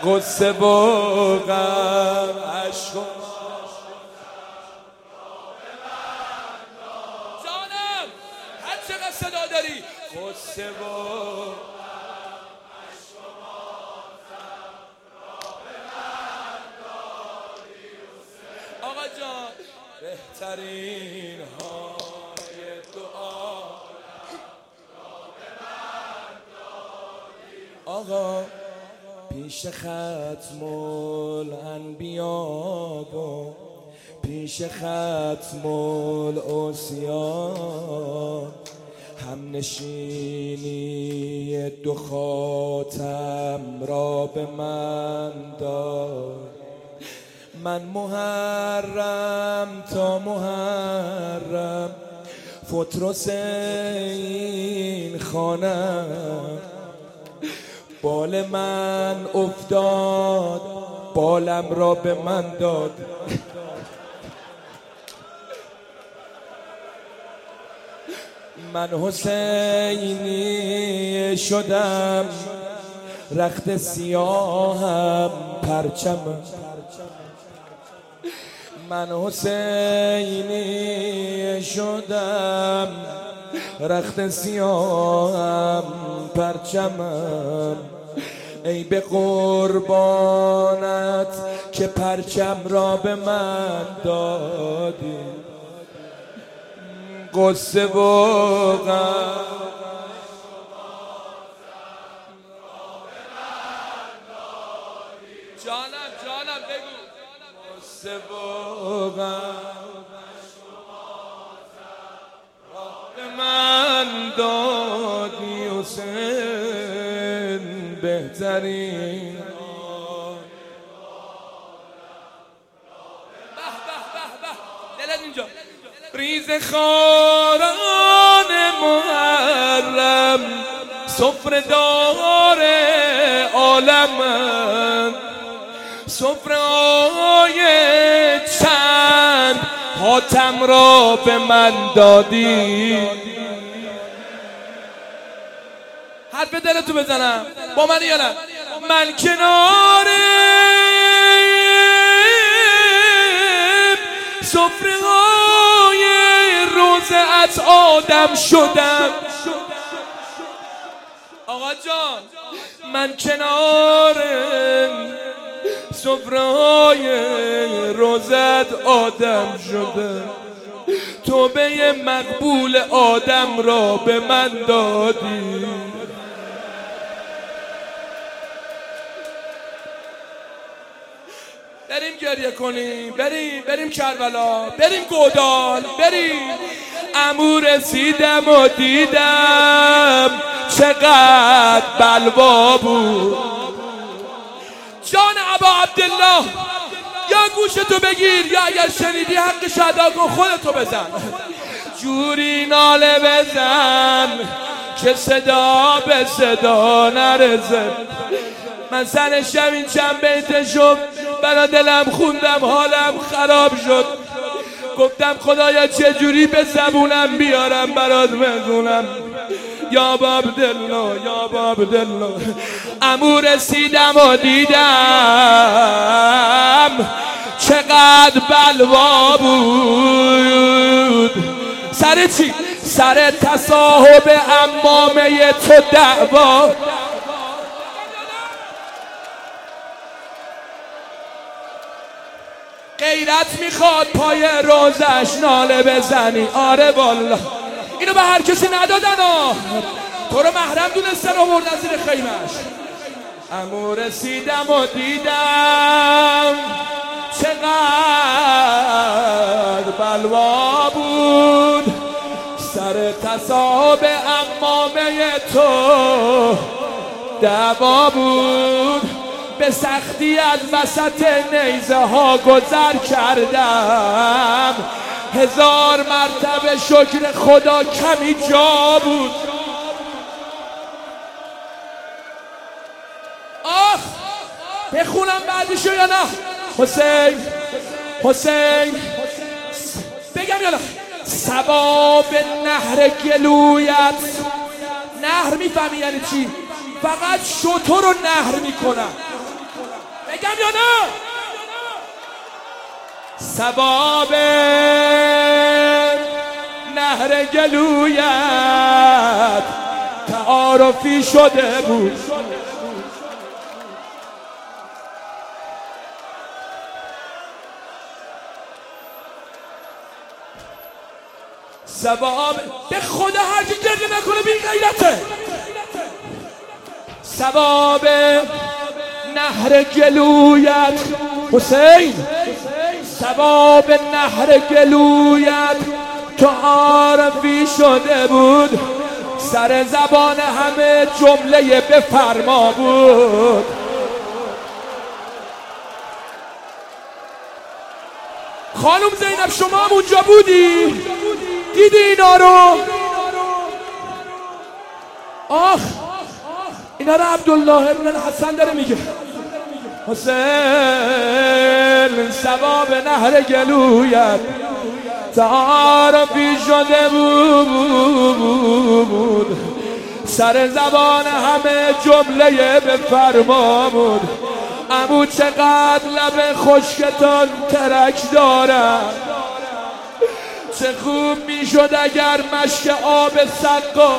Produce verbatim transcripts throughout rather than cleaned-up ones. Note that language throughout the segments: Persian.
قصه و غم عشق و جانم هر چقدر صدا داری قصه و آقا جان بهترین های دعا آقا پیش ختم الانبیا و پیش ختم الاوصیا هم نشینی دو خاتم را به من داد من محرم تا محرم فترس این خانم بال من افتاد بالم را به من داد من حسینی شدم رخت سیاهم پرچمم من حسینی شدم رخت سیاهم پرچمم ای به قربانت که پرچم را به من دادی قصه و غم جانم جانم بگو قصه و غم به من دادی حسین بهترین به به به به دلت اینجا ریز خاران محرم سفره دار عالم سفره های چند حاتم را به من دادی حرف دلتو بزنم با من یا نه من کنار سفره های روزت آدم شدم آقا جان من کنار سفره های روزت آدم شدم توبه مقبول آدم را به من دادی بریم گریه کنیم بریم بریم کربلا بریم گودال بریم عمو رسیدم و دیدم چقدر بلوا بود جان ابا عبدالله یا گوشتو بگیر یا اگر شنیدی حقش ادا کن خودتو بزن جوری ناله بزن که صدا به صدا نرسه من سن شب این چند بیت شد برا دلم خوندم حالم خراب شد گفتم خدایا چجوری به زبونم بیارم برات بزونم یا باب دلو یا باب دلو عمو رسیدم و دیدم چقدر بلوا بود سر چی؟ سر تصاحب عمامه تو دعوا غیرت میخواد پای روزش ناله بزنی آره والا اینو به هر کسی ندادن ها تو رو محرم دونستن آوردن زیر خیمش عمو رسیدم و دیدم چقدر بلوا بود سر تصاحب عمامه تو دعوا بود به سختی از وسط نیزه ها گذر کردم هزار مرتبه شکر خدا کمی جا بود آخ بخونم بعدشو یا نه حسین حسین بگم یا نه سباب نهر گلویت نهر میفهمی یعنی چی؟ فقط شتر رو نهر میکنن بگم یا نه؟ ثواب نهر گلویت تعارفی شده بود. ثواب به خدا هر کی گریه نکنه بی غیرته. ثواب نهر گلویت حسین، ثواب نهر گلویت تعارفی شده بود. سر زبان همه جمله بفرما بود. خانم زینب شما هم اونجا بودی؟ دیدی اینا رو؟ آخ اینا رو عبدالله ابن الحسن داره میگه. حسین ثواب نهر گلویت تعارفی شده بود. سر زبان همه جمله بفرما بود. عمو چقدر لب خشکتان ترک دارم، چه خوب میشد اگر مشک آب سقا.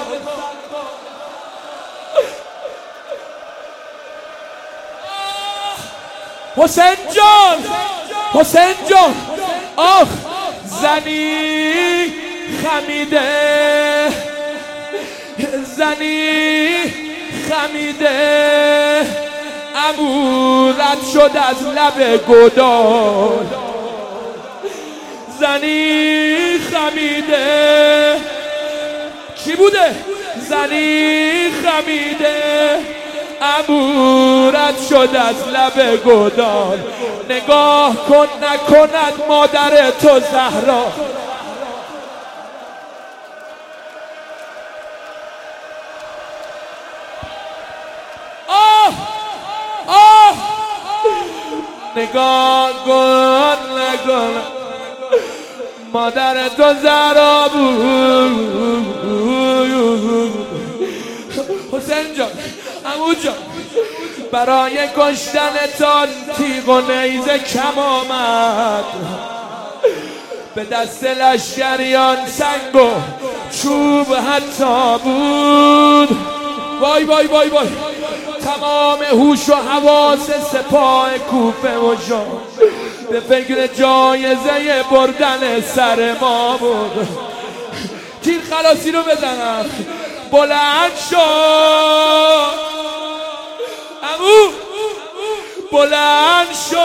حسین جان، حسین جان، آخ زنی خمیده، زنی خمیده، عمو رد شد از لب گدال. زنی خمیده، کی بوده؟ زنی خمیده، عمو رد شد از لب گدال. نگاه کن نکند مادر تو زهرا. آه آه نگاه کن نکند مادر تو زهرا بود. حسین جان، عمو جان، برای کشتنتان تیغ و نیزه کم آمد. به دست لشکریان سنگ و چوب حتی بود. وای وای وای وای تمام هوش و حواس سپاه کوفه و شام به فکر جایزه بردن سر ما بود. تیر خلاصی رو بزنم. بلند شو عمو، بلند شو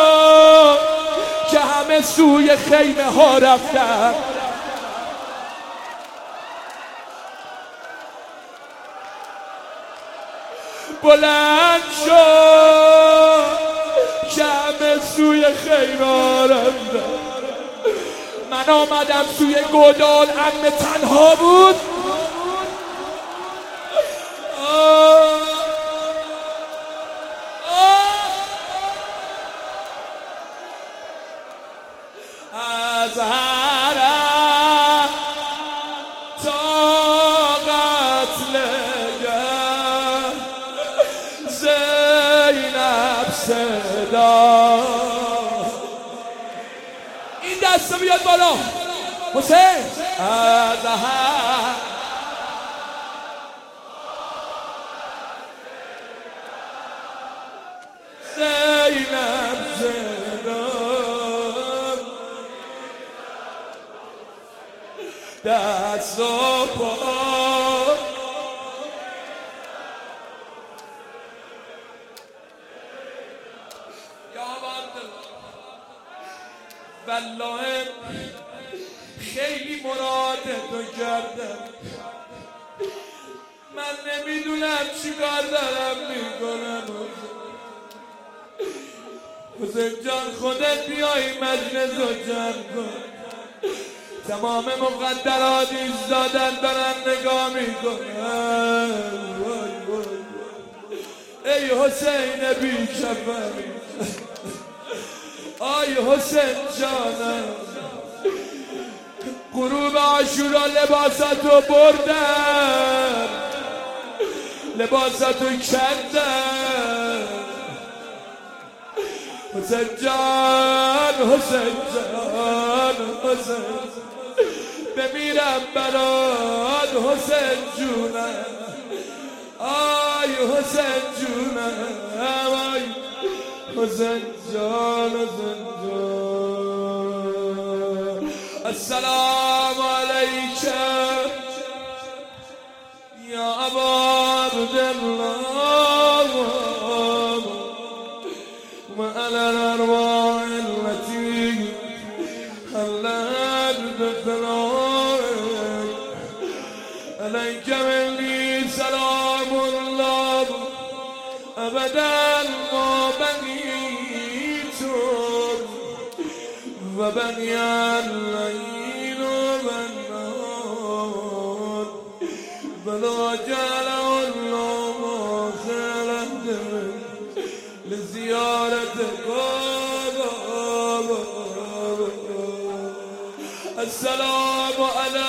که همه سوی خیمه ها رفتن. بلند شو که همه سوی خیمه ها رفتن. من آمدم سوی گودال، عمه تنها بود. از هر تا قتل زینب صدا. این دسته بیاد بالا حسین. از هر زینب صدا دست و پا. والله خیلی مراد تو کردم. من نمیدونم چی کار دارم میکنم. حسین جان خودت بیایی مجلس رو جمع کن. تمام مقدرات ایستادن دارن نگاه میکنن. ای حسین بی شفر، آی حسین جانم، غروب عاشورا لباساتو بردن، لباساتو کندن. حسین جان حسین جان حسین بمیرم برات حسین جونم آی حسین جونم آی حسین جان حسین جان السلام علیکم یا ابا عبدالله وعلى الأرواح التي حلت بثنائك عليك مني سلام الله أبدا ما بنيت وبني الليل والنهار بلا جعله الله خلد لزيارتك السلام على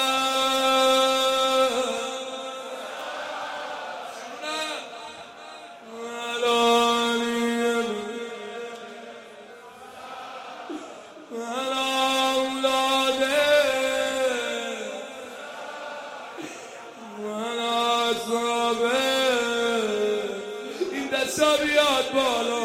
این دستا بیاد بالا